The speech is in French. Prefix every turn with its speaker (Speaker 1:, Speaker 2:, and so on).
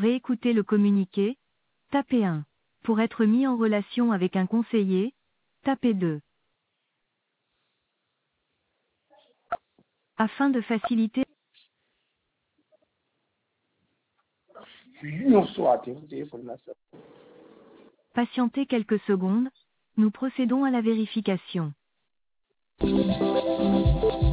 Speaker 1: réécouter le communiqué, tapez 1. Pour être mis en relation avec un conseiller, tapez 2. Afin de faciliter,
Speaker 2: Non soit téléphone là ça.
Speaker 1: patientez quelques secondes, nous procédons à la vérification.